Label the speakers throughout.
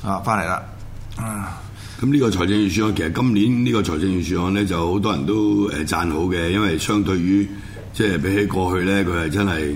Speaker 1: 翻嚟啦。
Speaker 2: 咁呢個財政預算案其實今年呢個財政預算案咧，就好多人都讚好嘅，因為相對於即係比起過去咧，佢係真係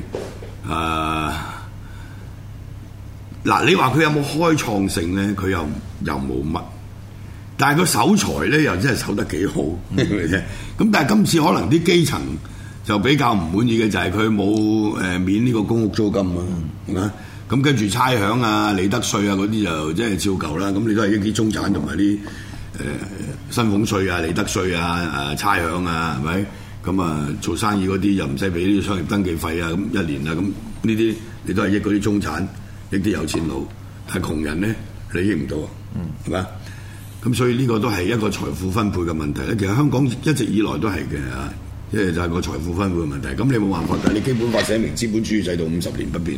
Speaker 2: 嗱，你話佢有冇開創性咧？佢又冇乜，但係個守財咧又真係守得幾好，係咪先？咁但係今次可能啲基層就比較唔滿意嘅就係佢冇免呢個公屋租金啊，係咪？咁跟住差餉啊、利得稅啊嗰啲就即係照舊啦。咁你都係一啲中產同埋啲薪俸稅啊、利得稅啊、差餉啊，係咪？咁啊做生意嗰啲又唔使俾啲商業登記費啊，咁一年啊，咁呢啲你都係益嗰啲中產，益啲有錢佬，但係窮人咧你益唔到啊，係咪？咁所以呢個都係一個財富分配嘅問題咧。其實香港一直以來都係嘅啊，即係就係個財富分配嘅問題。咁你冇辦法㗎，你基本法寫明資本主義制度50年不變。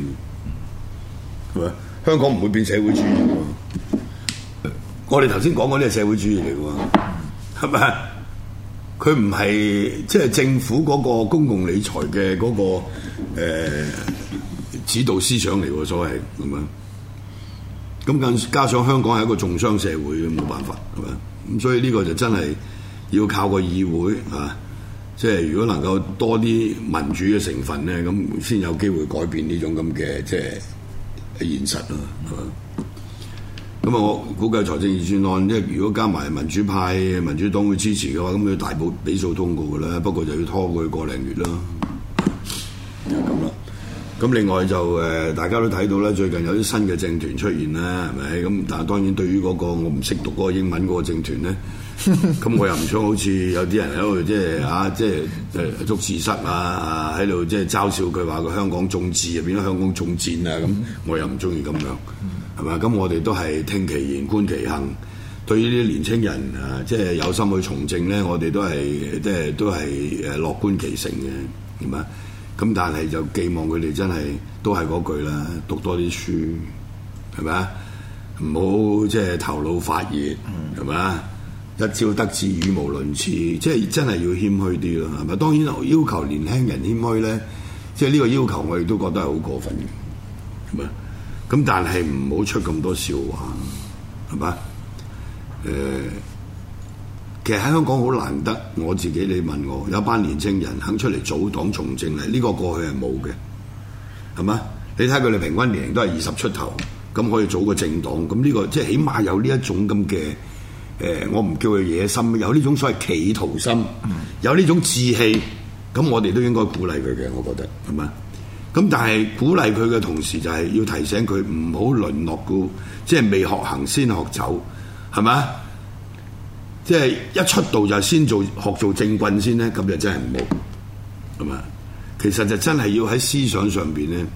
Speaker 2: 香港唔會變社會主義喎，我哋頭先講嗰啲係社會主義嚟嘅喎，係咪？佢唔係即係政府嗰個公共理財嘅嗰個指導思想嚟喎，所謂咁樣。咁更加上香港係一個重商社會，冇辦法係咪？咁所以呢個就真係要靠個議會啊！即係如果能夠多啲民主嘅成分咧，咁先有機會改變呢種咁嘅即係現實啊，係嘛？咁啊，我估計財政預算案，即係如果加埋民主派、民主黨會支持嘅話，咁佢大比數通過嘅啦。不過就要拖佢個零月啦，就咁啦。咁另外就大家都睇到啦，最近有啲新嘅政團出現啦，係咪？咁但係當然對於嗰個我唔識讀嗰個英文嗰個政團咧，咁我又唔想好似有啲人喺度即係捉字蝨啊，喺度即係嘲笑佢話個香港眾志啊變咗香港眾戰啊，咁我又唔中意咁樣，係咪？咁我哋都係聽其言觀其行。對於呢啲年青人啊，即係有心去從政咧，我哋都係樂觀其成嘅，係咪？咁但係就寄望佢哋真係都係嗰句啦，讀多啲書，係咪啊？唔好即係頭腦發熱，係咪啊？一朝得志語無倫次，即係真係要謙虛啲咯，係咪？當然要求年輕人謙虛咧，即係呢個要求我亦都覺得係好過分嘅，係咪？咁但係唔好出咁多笑話，係咪？其實喺香港好難得，我自己你問我，有一班年青人肯出嚟組黨從政咧，呢個過去係冇嘅，係嘛？你睇佢哋平均年齡都係20出頭，咁可以組個政黨，咁呢個即係起碼有呢一種咁嘅我唔叫佢野心，有呢種所謂企圖心，有呢種志氣，咁我哋都應該鼓勵佢嘅，我覺得係嘛？咁但係鼓勵佢嘅同時，就係要提醒佢唔好淪落到即係未學行先學走，係嘛？即係一出道就先學做政棍先咧，咁就真係唔好，係嘛？其實就真係要喺思想上邊咧，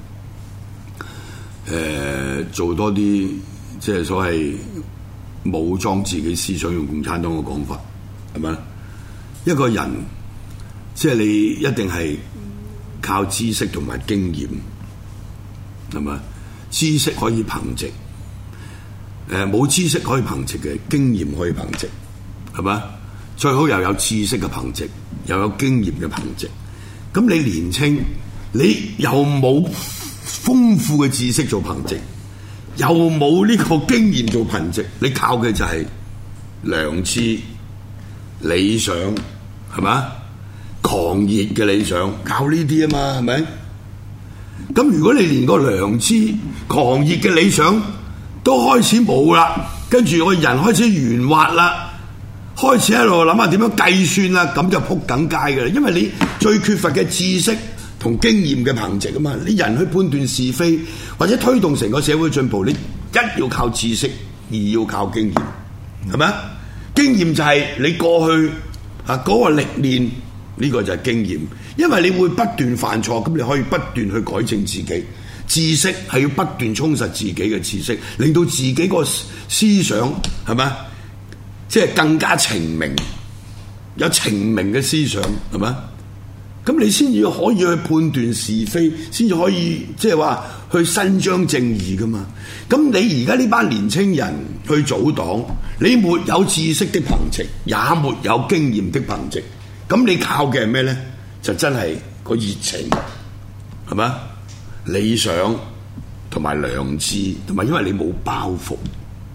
Speaker 2: 做多啲即係所謂武裝自己思想，用共產黨嘅講法，係咪？一個人即係你一定係靠知識同埋經驗，係咪？知識可以憑藉，冇知識可以憑藉嘅，經驗可以憑藉。係嘛？最好又有知識嘅憑藉，又有經驗嘅憑藉。咁你年青，你又冇豐富嘅知識做憑藉，又冇呢個經驗做憑藉，你靠嘅就係良知、理想，係嘛？狂熱嘅理想，靠呢啲啊嘛，係咪？咁如果你連個良知、狂熱嘅理想都開始冇啦，跟住個人開始圓滑啦。開始喺度諗下點樣計算啦，咁就撲緊街嘅啦。因為你最缺乏嘅知識同經驗嘅憑藉啊嘛，你人去判斷是非或者推動成個社會進步，你一要靠知識，二要靠經驗，係咪啊？經驗就係你過去嗰個歷練，呢個就係經驗。因為你會不斷犯錯，咁你可以不斷去改正自己。知識係要不斷充實自己嘅知識，令到自己個思想係咪？即係更加澄明，有澄明嘅思想，係咪？咁你先至可以去判斷是非，先至可以即係話去伸張正義噶嘛。咁你而家呢班年青人去組黨，你沒有知識的憑藉，也沒有經驗的憑藉，咁你靠嘅係咩咧？就真係個熱情，係咪？理想同埋良知，同埋因為你冇包袱。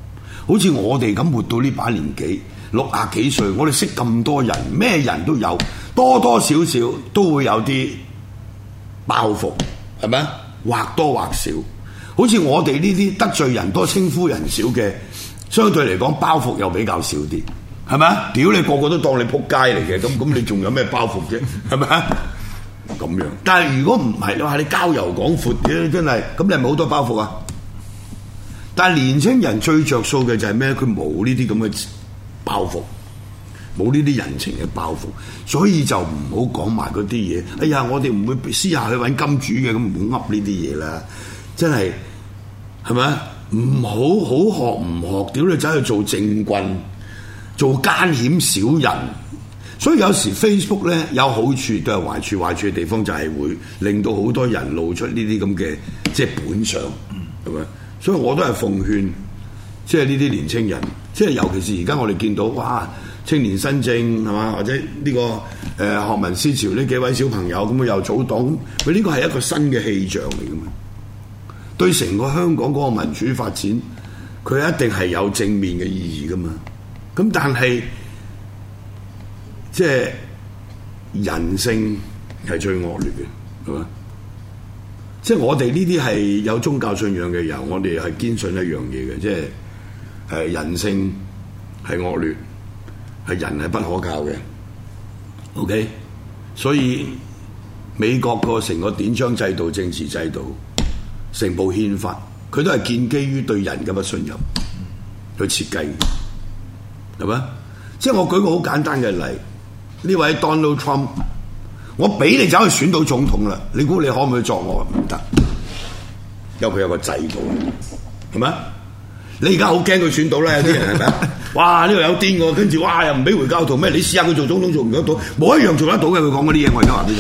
Speaker 2: 好似我哋咁活到呢把年紀，60幾歲，我哋識咁多人，咩人都有，多多少少都會有啲包袱，係咪？或多或少。好似我哋呢啲得罪人多稱呼人少嘅，相對嚟講包袱又比較少啲，係咪啊？屌你個個都當你仆街嚟嘅，咁你仲有咩包袱啫？係咪啊？咁樣。但係如果唔係，你話你交遊廣闊嘅，真係咁，你係咪好多包袱啊？但係年青人最着數嘅就係咩？佢冇呢啲咁嘅包袱，冇呢啲人情嘅包袱，所以就唔好講埋嗰啲嘢。哎呀，我哋唔會私下去揾金主嘅，咁唔好噏呢啲嘢啦。真係係咪？唔好好學唔學，屌你走去做政棍，做奸險小人。所以有時 Facebook 咧有好處都有壞處，壞處嘅地方就係會令到好多人露出呢啲咁嘅即係本相，係咪？所以我都係奉勸，即係呢啲年青人，即係尤其是而家我哋見到哇，青年新政係嘛，或者呢個學民思潮呢幾位小朋友咁啊又組黨，佢呢個係一個新嘅氣象嚟㗎嘛。對成個香港嗰個民主發展，佢一定係有正面嘅意義㗎嘛。咁但係即係人性係最惡劣嘅，係嘛？即係我哋呢啲係有宗教信仰嘅人，我哋係堅信一樣嘢嘅，即係人性係惡劣，係人係不可靠嘅。OK， 所以美國個成個典章制度、政治制度、成部憲法，佢都係建基於對人嘅不信任去設計嘅，係咪？即係我舉個好簡單嘅例，呢位 Donald Trump。我俾你走去選到總統啦，你估你可唔可以作惡？唔得，因為佢有個制度，係咪？你而家好驚佢選到啦，有啲人係咪？哇！呢度有癲喎，跟住哇又唔俾回教徒咩？你試下佢做總統做唔到，冇一樣做得到嘅。佢講嗰啲嘢，我而家話俾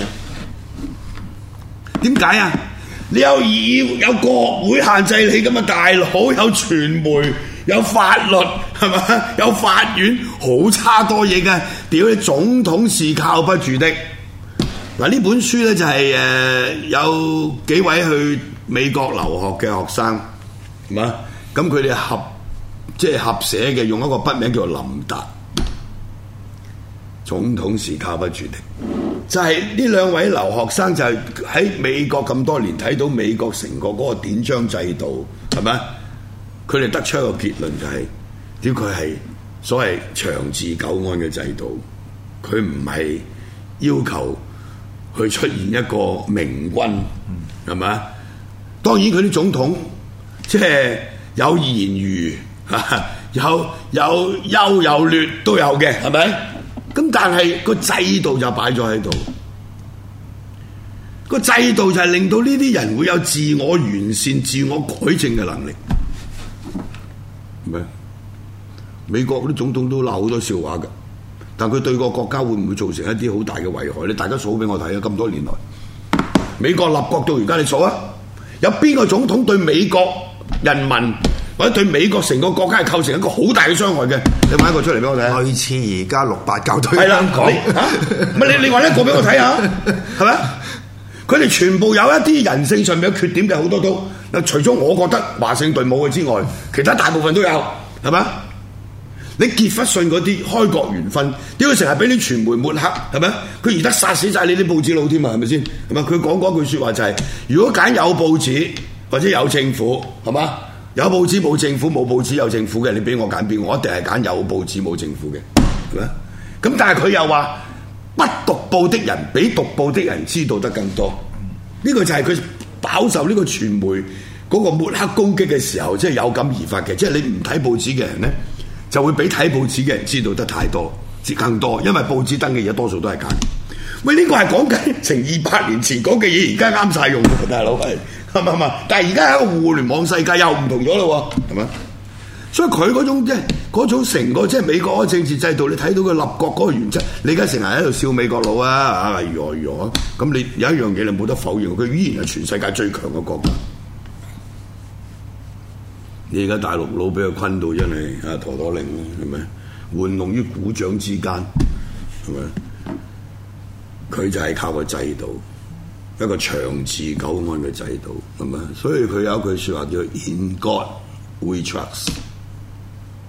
Speaker 2: 你聽。點解啊？你有國會限制你咁啊，大佬，有傳媒，有法律，係咪？有法院，好差多嘢嘅。屌你，總統是靠不住的。嗱，呢本書咧就係有幾位去美國留學嘅學生，係嘛？咁佢哋合寫嘅，用一個筆名叫做林達。總統是靠不住的，就係呢兩位留學生就係喺美國咁多年睇到美國成個嗰個典章制度，係咪？佢哋得出一個結論就係，屌佢係所謂長治久安嘅制度，佢唔係要求去出現一個明君，係咪？當然佢啲總統即係有言語，有優有劣都有嘅，係咪？咁但係個制度就擺咗喺度，個制度就係令到呢啲人會有自我完善、自我改正嘅能力，係咪？美國嗰啲總統都鬧好多笑話㗎。但佢對個國家會唔會造成一啲好大嘅危害咧？大家數俾我睇啊！咁多年來，美國立國到而家，你數啊，有邊個總統對美國人民或者對美國成個國家係構成一個好大嘅傷害嘅？你揾一個出嚟俾我睇。類似而家6·8教對香港，唔係你揾一個俾我睇下，係咪？佢哋全部有一啲人性上面嘅缺點嘅，好多都嗱，除咗我覺得華盛頓冇嘅之外，其他大部分都有，係咪？你傑弗遜嗰啲開國元勳，點解成日俾啲傳媒抹黑？係咪？佢而家殺死晒你啲報紙佬添啊？係咪先？係咪？佢講嗰句説話就係：如果揀有報紙或者有政府，係嘛？有報紙冇政府，冇報紙有政府嘅，你俾我揀邊？我一定係揀有報紙冇政府嘅，係咪？咁但係佢又話不讀報的人比讀報的人知道得更多。呢個就係佢飽受呢個傳媒嗰個抹黑攻擊嘅時候，即係有感而發嘅。即係你唔睇報紙嘅人咧，就會比睇報紙嘅人知道得太多，更多，因為報紙登嘅嘢多數都係假。喂，呢個係講緊成200年前講嘅嘢，而家啱晒用喎，大佬係嘛？但係而家喺個互聯網世界又唔同咗咯，係咪？所以佢嗰種即係嗰種成個即係美國嗰個政治制度，你睇到佢立國嗰個原則，你而家成日喺度笑美國佬啊，如何？咁你有一樣嘢你冇得否認，佢依然係全世界最強嘅國家。你而家大陸佬俾佢困到真係啊，陀陀令係咪？玩弄於股掌之間，係咪？佢就係靠個制度，一個長治久安嘅制度，係咪？所以佢有一句説話叫 In God We Trust，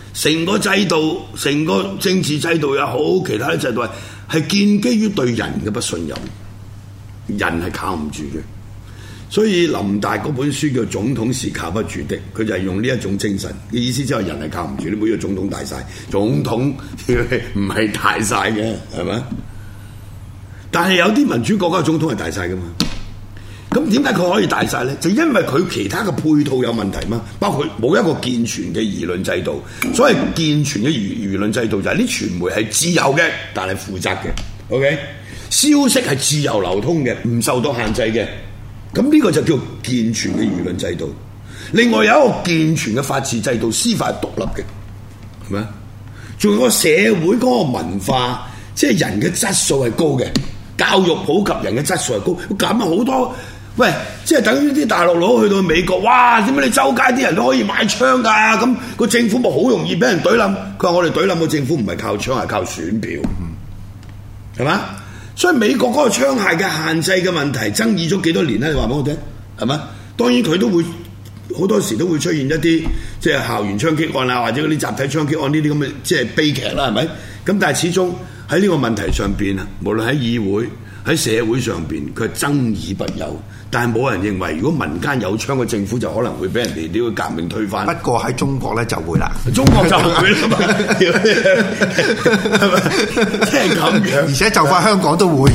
Speaker 2: 成個制度、成個政治制度又好，其他啲制度係建基於對人嘅不信任，人係靠唔住嘅。所以林大嗰本書叫《總統是靠不住的》，佢就係用呢一種精神嘅意思，即係人係靠唔住。你每個總統大晒，總統唔係大晒嘅，係咪？但係有啲民主國家嘅總統係大晒噶嘛？咁點解佢可以大晒咧？就因為佢其他嘅配套有問題嘛，包括冇一個健全嘅輿論制度。所謂健全嘅輿論制度就係啲傳媒係自由嘅，但係負責嘅。OK， 消息係自由流通嘅，唔受到限制嘅。咁呢個就叫健全嘅輿論制度。另外有一個健全嘅法治制度，司法係獨立嘅，係咪？仲有個社會嗰個文化，即係人嘅質素係高嘅，教育普及，人嘅質素係高。咁啊好多，喂，即係等於啲大陸佬去到美國，哇！點解你周街啲人都可以買槍㗎？咁個政府咪好容易俾人懟冧？佢話我哋懟冧個政府唔係靠槍，係靠選票，係嘛？所以美國嗰個槍械嘅限制嘅問題爭議咗幾多年咧？你話俾我聽，係嘛？當然佢都會好多時都會出現一啲即係校園槍擊案啊，或者嗰啲集體槍擊案呢啲咁嘅即係悲劇啦，係咪？咁但係始終喺呢個問題上邊啊，無論喺議會喺社會上邊，佢係爭議不休。但係冇人認為，如果民間有槍嘅政府就可能會俾人哋呢個革命推翻。
Speaker 1: 不過喺中國咧就會啦，
Speaker 2: 中國就會啦嘛，係咪？即係咁樣，
Speaker 1: 而且就快香港都會。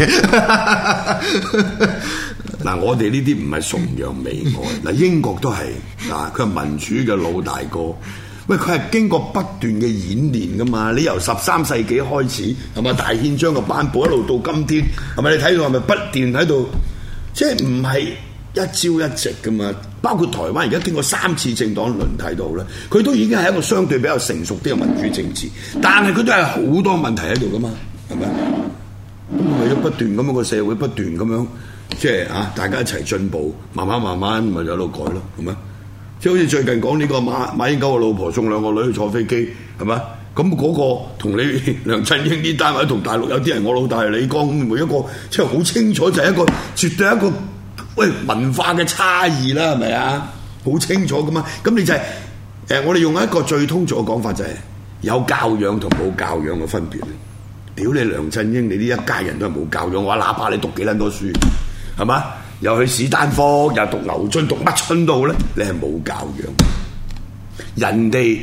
Speaker 2: 嗱，我哋呢啲唔係崇洋媚外，嗱英國都係嗱，佢係民主嘅老大哥。喂，佢係經過不斷嘅演練噶嘛？你由13世紀開始係咪大憲章嘅頒布一路到今天係咪？你睇到係咪不斷喺度？即係唔係一朝一夕噶嘛？包括台灣而家經過3次政黨輪替到咧，佢都已經係一個相對比較成熟啲嘅民主政治，但係佢都係好多問題喺度噶嘛？係咪？咁為咗不斷咁樣個社會不斷咁樣，即係大家一齊進步，慢慢咪就喺度改咯，係咪？即係好似最近講呢個馬英九個老婆送2個女去坐飛機，係咪？咁嗰個同你梁振英呢單位同大陸有啲人，我老大係李剛，每一個即係好清楚，就係一個絕對一個文化嘅差異啦，係咪啊？好清楚噶嘛？咁你就係我哋用一個最通俗嘅講法，就係有教養同冇教養嘅分別。屌你梁振英，你呢一家人都係冇教養，我話哪怕你讀幾撚多書，係嘛？又去史丹福，又讀牛津，讀乜春都好咧，你係冇教養。人哋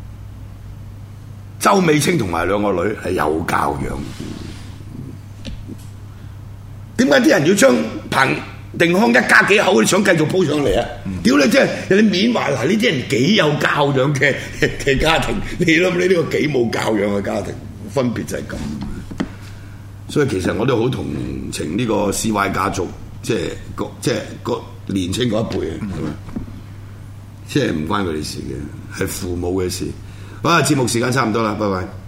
Speaker 2: 周美青同埋2個女係有教養，點解啲人要將彭定康一家幾口你想繼續鋪上嚟啊？屌你！即係你緬懷嗱，呢啲人幾有教養嘅家庭，你諗你呢個幾冇教養嘅家庭，分別就係咁。所以其實我都好同情呢個 CY 家族，即係個年青嗰一輩啊，係咪？即係唔關佢哋事嘅，係父母嘅事。好啦，節目時間差唔多啦，拜拜。